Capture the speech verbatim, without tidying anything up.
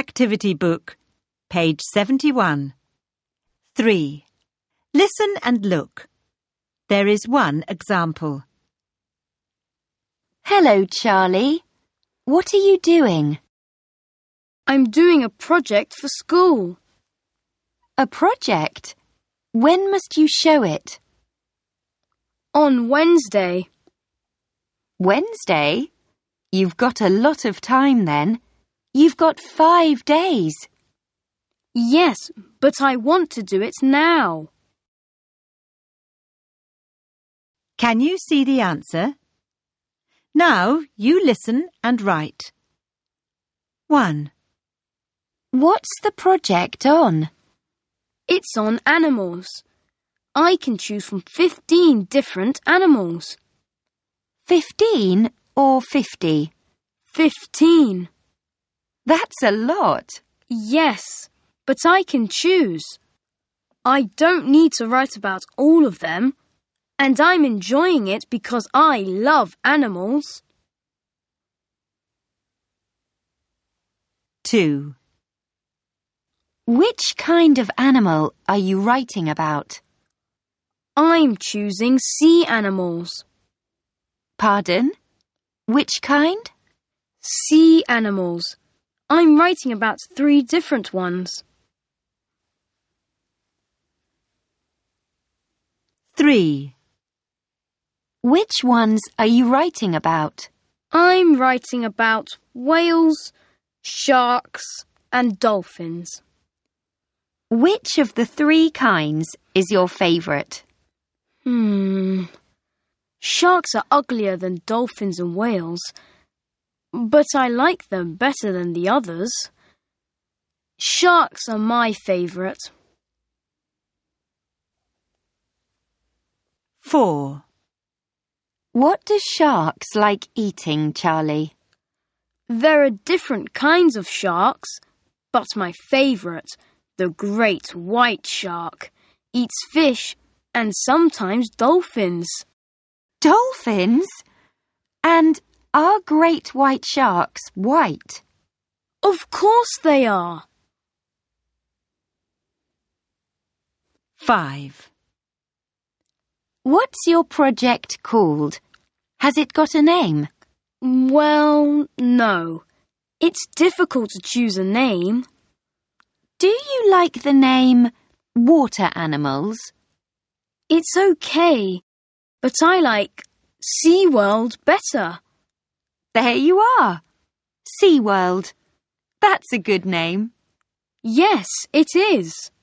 Activity Book, page seventy-one. three. Listen and look. There is one example. Hello, Charlie. What are you doing? I'm doing a project for school. A project? When must you show it? On Wednesday. Wednesday? You've got a lot of time then. You've got five days. Yes, but I want to do it now. Can you see the answer? Now you listen and write. one. What's the project on? It's on animals. I can choose from fifteen different animals. Fifteen or fifty? Fifteen. That's a lot. Yes, but I can choose. I don't need to write about all of them, and I'm enjoying it because I love animals. two. Which kind of animal are you writing about? I'm choosing sea animals. Pardon? Which kind? Sea animals. I'm writing about three different ones. three. Which ones are you writing about? I'm writing about whales, sharks, and dolphins. Which of the three kinds is your favourite? Hmm. Sharks are uglier than dolphins and whales, but I like them better than the others. Sharks are my favourite. four. What do sharks like eating, Charlie? There are different kinds of sharks, but my favourite, the great white shark, eats fish and sometimes dolphins. Dolphins? And are great white sharks white? Of course they are. five. What's your project called? Has it got a name? Well, no. It's difficult to choose a name. Do you like the name Water Animals? It's okay, but I like SeaWorld better. There you are. SeaWorld. That's a good name. Yes, it is.